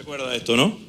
acuerda de esto, no?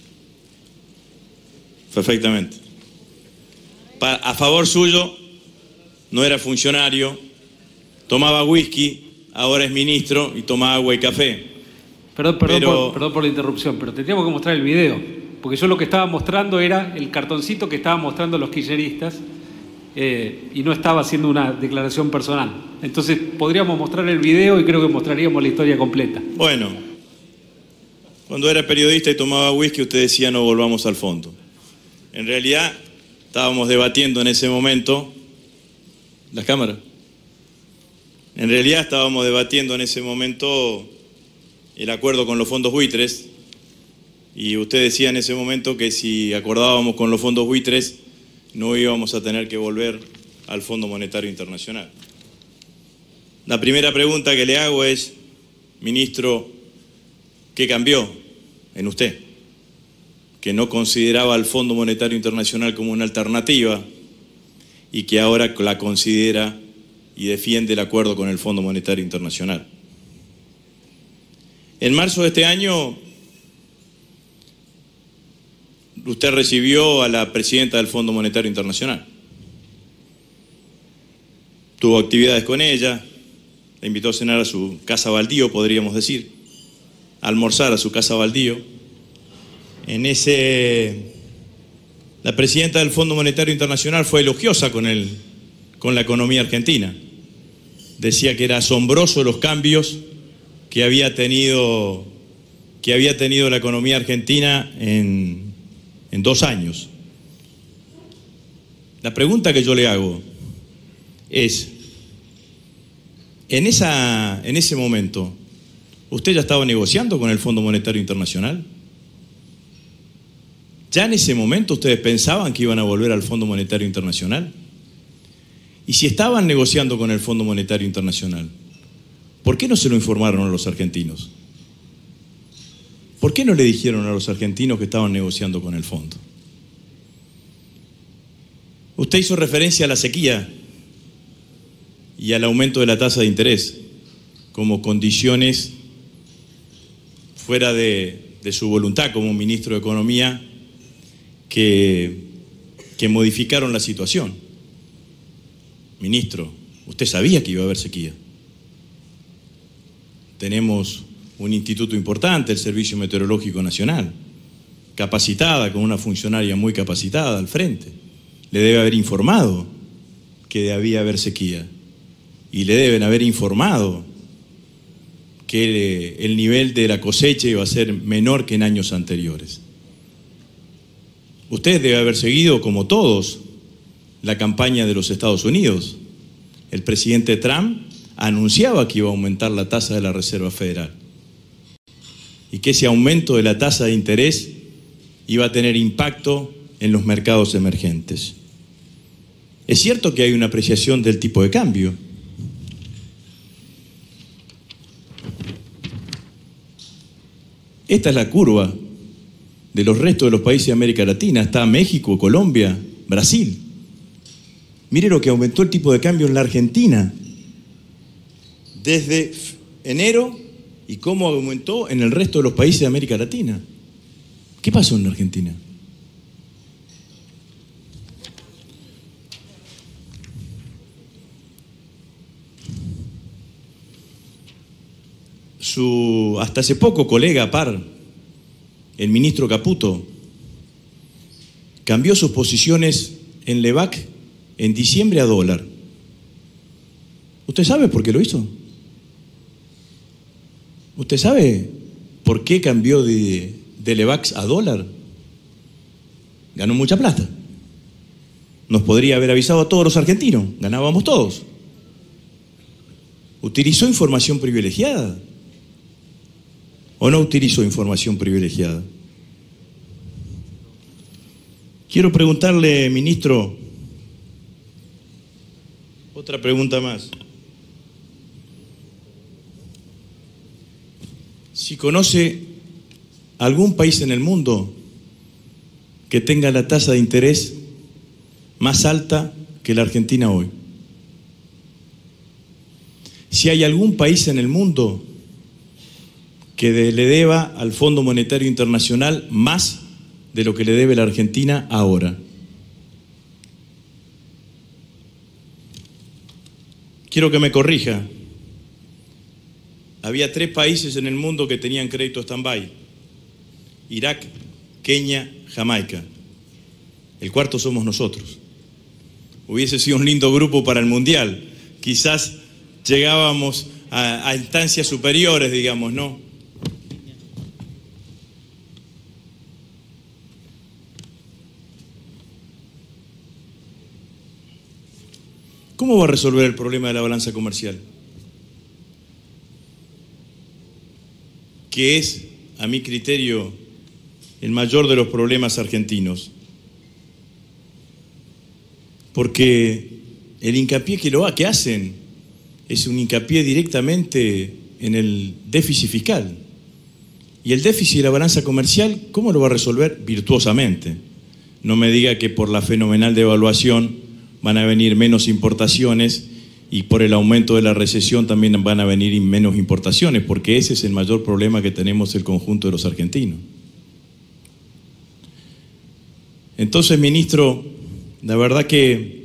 Perfectamente. A favor suyo, no era funcionario, tomaba whisky, ahora es ministro y toma agua y café. Perdón por la interrupción, pero tendríamos que mostrar el video, porque yo lo que estaba mostrando era el cartoncito que estaban mostrando los kirchneristas y no estaba haciendo una declaración personal. Entonces podríamos mostrar el video y creo que mostraríamos la historia completa. Bueno, cuando era periodista y tomaba whisky usted decía no volvamos al fondo. En realidad estábamos debatiendo en ese momento, ¿las cámaras? En realidad estábamos debatiendo en ese momento el acuerdo con los fondos buitres y usted decía en ese momento que si acordábamos con los fondos buitres no íbamos a tener que volver al Fondo Monetario Internacional. La primera pregunta que le hago es, ministro, ¿qué cambió en usted? Que no consideraba al Fondo Monetario Internacional como una alternativa y que ahora la considera y defiende el acuerdo con el Fondo Monetario Internacional. En marzo de este año, usted recibió a la presidenta del Fondo Monetario Internacional. Tuvo actividades con ella, la invitó a cenar a su casa baldío, podríamos decir, a almorzar a su casa baldío. La presidenta del Fondo Monetario Internacional fue elogiosa con la economía argentina. Decía que era asombroso los cambios que había tenido la economía argentina en 2 años. La pregunta que yo le hago es, en ese momento, ¿usted ya estaba negociando con el Fondo Monetario Internacional? ¿Ya en ese momento ustedes pensaban que iban a volver al Fondo Monetario Internacional? Y si estaban negociando con el Fondo Monetario Internacional, ¿por qué no se lo informaron a los argentinos? ¿Por qué no le dijeron a los argentinos que estaban negociando con el fondo? Usted hizo referencia a la sequía y al aumento de la tasa de interés como condiciones fuera de su voluntad como ministro de Economía que modificaron la situación. Ministro, usted sabía que iba a haber sequía. Tenemos un instituto importante, el Servicio Meteorológico Nacional, capacitada, con una funcionaria muy capacitada al frente. Le debe haber informado que debía haber sequía y le deben haber informado que el nivel de la cosecha iba a ser menor que en años anteriores. Usted debe haber seguido, como todos, la campaña de los Estados Unidos. El presidente Trump anunciaba que iba a aumentar la tasa de la Reserva Federal y que ese aumento de la tasa de interés iba a tener impacto en los mercados emergentes. Es cierto que hay una apreciación del tipo de cambio. Esta es la curva de los restos de los países de América Latina. Está México, Colombia, Brasil. Mire lo que aumentó el tipo de cambio en la Argentina desde enero y cómo aumentó en el resto de los países de América Latina. ¿Qué pasó en la Argentina? Su hasta hace poco colega par, el ministro Caputo, cambió sus posiciones en Levac en diciembre a dólar. ¿Usted sabe por qué lo hizo? ¿Usted sabe por qué cambió de Levax a dólar? Ganó mucha plata. Nos podría haber avisado a todos los argentinos, ganábamos todos. ¿Utilizó información privilegiada? ¿O no utilizó información privilegiada? Quiero preguntarle, ministro, otra pregunta más. Si conoce algún país en el mundo que tenga la tasa de interés más alta que la Argentina hoy. Si hay algún país en el mundo que le deba al Fondo Monetario Internacional más de lo que le debe la Argentina ahora. Quiero que me corrija. Había 3 países en el mundo que tenían crédito stand-by: Irak, Kenia, Jamaica. El cuarto somos nosotros. Hubiese sido un lindo grupo para el Mundial. Quizás llegábamos a instancias superiores, digamos, ¿no? ¿Cómo va a resolver el problema de la balanza comercial? Que es, a mi criterio, el mayor de los problemas argentinos. Porque el hincapié que hacen es un hincapié directamente en el déficit fiscal. Y el déficit de la balanza comercial, ¿cómo lo va a resolver? Virtuosamente. No me diga que por la fenomenal devaluación van a venir menos importaciones y por el aumento de la recesión también van a venir menos importaciones, porque ese es el mayor problema que tenemos el conjunto de los argentinos. Entonces, ministro, la verdad que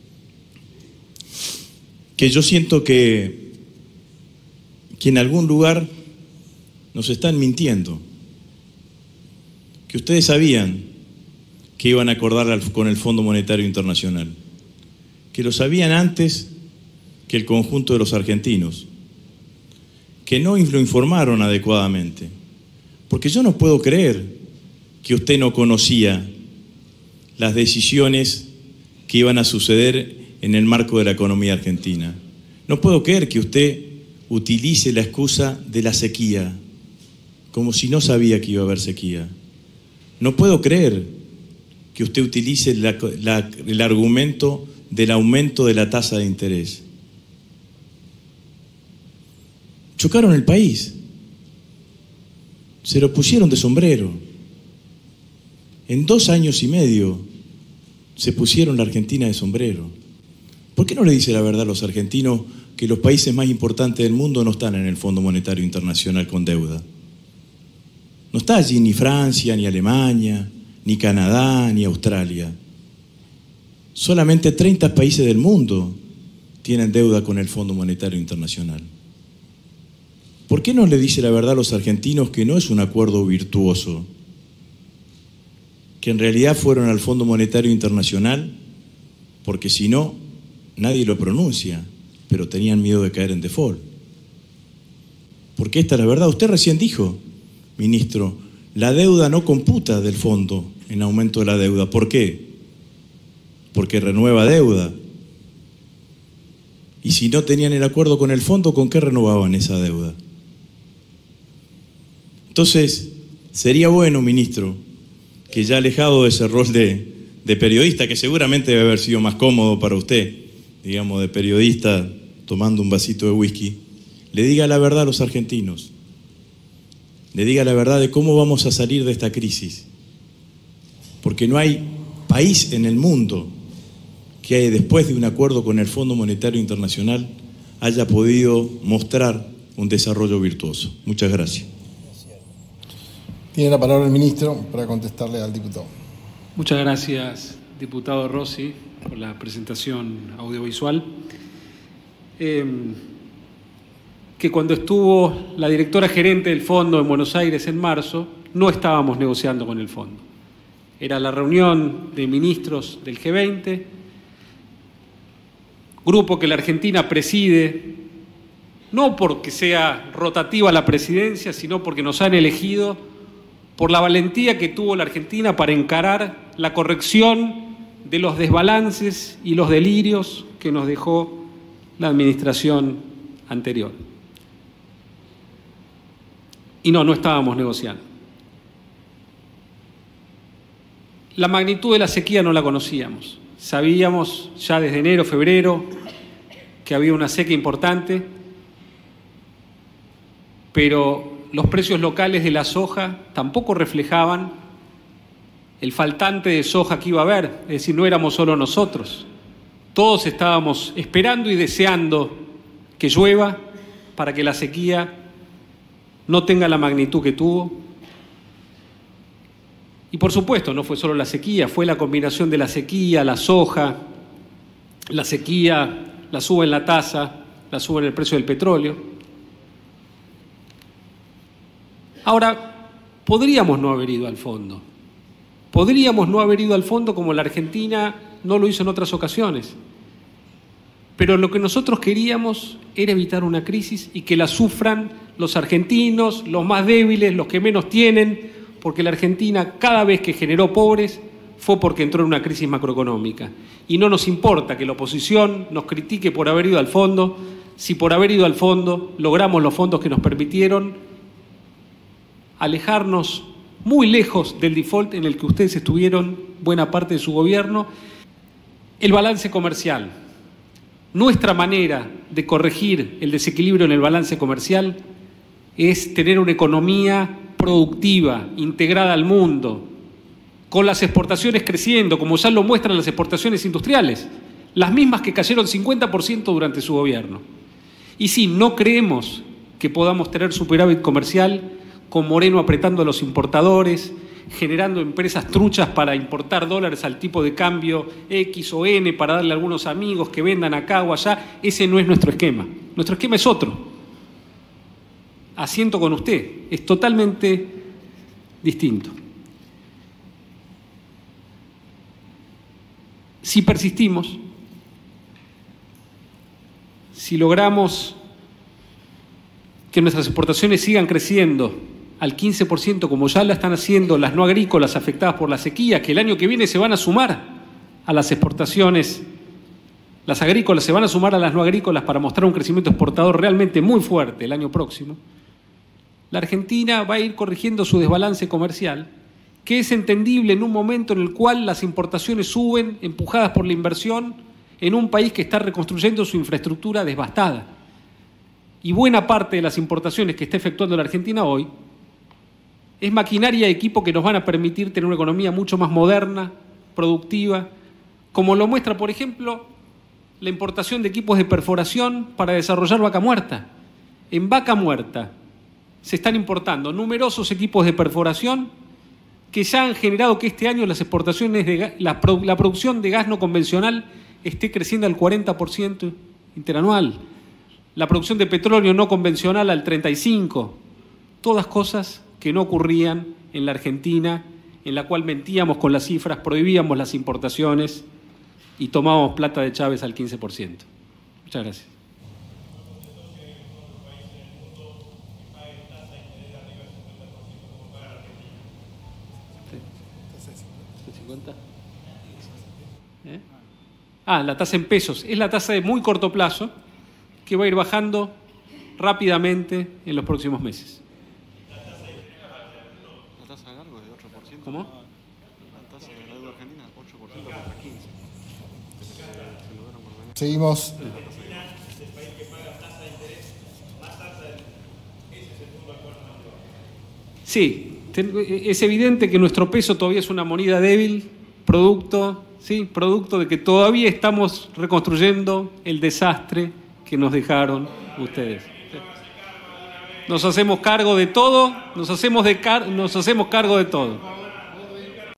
yo siento que en algún lugar nos están mintiendo, que ustedes sabían que iban a acordar con el Fondo Monetario Internacional, que lo sabían antes que el conjunto de los argentinos, que no lo informaron adecuadamente, porque yo no puedo creer que usted no conocía las decisiones que iban a suceder en el marco de la economía argentina. No puedo creer que usted utilice la excusa de la sequía, como si no sabía que iba a haber sequía. No puedo creer que usted utilice el argumento del aumento de la tasa de interés. Chocaron el país, se lo pusieron de sombrero. En 2 años y medio se pusieron la Argentina de sombrero. ¿Por qué no le dice la verdad a los argentinos que los países más importantes del mundo no están en el Fondo Monetario Internacional con deuda? No está allí ni Francia, ni Alemania, ni Canadá, ni Australia. Solamente 30 países del mundo tienen deuda con el Fondo Monetario Internacional. ¿Por qué no le dice la verdad a los argentinos que no es un acuerdo virtuoso? Que en realidad fueron al Fondo Monetario Internacional porque si no, nadie lo pronuncia, pero tenían miedo de caer en default. Porque esta es la verdad. Usted recién dijo, ministro, la deuda no computa del fondo en aumento de la deuda. ¿Por qué? Porque renueva deuda. Y si no tenían el acuerdo con el fondo, ¿con qué renovaban esa deuda? Entonces, sería bueno, ministro, que ya alejado de ese rol de periodista, que seguramente debe haber sido más cómodo para usted, digamos, de periodista tomando un vasito de whisky, le diga la verdad a los argentinos, le diga la verdad de cómo vamos a salir de esta crisis, porque no hay país en el mundo que después de un acuerdo con el Fondo Monetario Internacional haya podido mostrar un desarrollo virtuoso. Muchas gracias. Tiene la palabra el ministro para contestarle al diputado. Muchas gracias, diputado Rossi, por la presentación audiovisual. Que cuando estuvo la directora gerente del fondo en Buenos Aires en marzo, no estábamos negociando con el fondo. Era la reunión de ministros del G20, grupo que la Argentina preside, no porque sea rotativa la presidencia, sino porque nos han elegido por la valentía que tuvo la Argentina para encarar la corrección de los desbalances y los delirios que nos dejó la administración anterior. Y no estábamos negociando. La magnitud de la sequía no la conocíamos. Sabíamos ya desde enero, febrero, que había una sequía importante, pero los precios locales de la soja tampoco reflejaban el faltante de soja que iba a haber, es decir, no éramos solo nosotros. Todos estábamos esperando y deseando que llueva para que la sequía no tenga la magnitud que tuvo. Y por supuesto, no fue solo la sequía, fue la combinación de la sequía, la soja, la sequía, la suba en la tasa, la suba en el precio del petróleo. Ahora, podríamos no haber ido al fondo. Podríamos no haber ido al fondo como la Argentina no lo hizo en otras ocasiones. Pero lo que nosotros queríamos era evitar una crisis y que la sufran los argentinos, los más débiles, los que menos tienen, porque la Argentina cada vez que generó pobres fue porque entró en una crisis macroeconómica. Y no nos importa que la oposición nos critique por haber ido al fondo, si por haber ido al fondo logramos los fondos que nos permitieron alejarnos muy lejos del default en el que ustedes estuvieron buena parte de su gobierno. El balance comercial. Nuestra manera de corregir el desequilibrio en el balance comercial es tener una economía productiva, integrada al mundo, con las exportaciones creciendo, como ya lo muestran las exportaciones industriales, las mismas que cayeron 50% durante su gobierno. Y sí, no creemos que podamos tener superávit comercial con Moreno apretando a los importadores, generando empresas truchas para importar dólares al tipo de cambio X o N para darle a algunos amigos que vendan acá o allá. Ese no es nuestro esquema. Nuestro esquema es otro. Asiento con usted, es totalmente distinto. Si persistimos, si logramos que nuestras exportaciones sigan creciendo al 15%, como ya la están haciendo las no agrícolas afectadas por la sequía, que el año que viene se van a sumar a las exportaciones, las agrícolas se van a sumar a las no agrícolas para mostrar un crecimiento exportador realmente muy fuerte el año próximo, la Argentina va a ir corrigiendo su desbalance comercial, que es entendible en un momento en el cual las importaciones suben, empujadas por la inversión, en un país que está reconstruyendo su infraestructura devastada. Y buena parte de las importaciones que está efectuando la Argentina hoy es maquinaria y equipo que nos van a permitir tener una economía mucho más moderna, productiva, como lo muestra, por ejemplo, la importación de equipos de perforación para desarrollar Vaca Muerta. En Vaca Muerta se están importando numerosos equipos de perforación que ya han generado que este año las exportaciones de la producción de gas no convencional esté creciendo al 40% interanual, la producción de petróleo no convencional al 35%, todas cosas que no ocurrían en la Argentina, en la cual mentíamos con las cifras, prohibíamos las importaciones y tomábamos plata de Chávez al 15%. Muchas gracias. La tasa en pesos. Es la tasa de muy corto plazo que va a ir bajando rápidamente en los próximos meses. La tasa de largo es de 8%. ¿Cómo? La tasa de la deuda argentina, 8% contra 15%. Seguimos. Sí, es evidente que nuestro peso todavía es una moneda débil, producto de que todavía estamos reconstruyendo el desastre que nos dejaron ustedes. Nos hacemos cargo de todo, nos hacemos cargo de todo.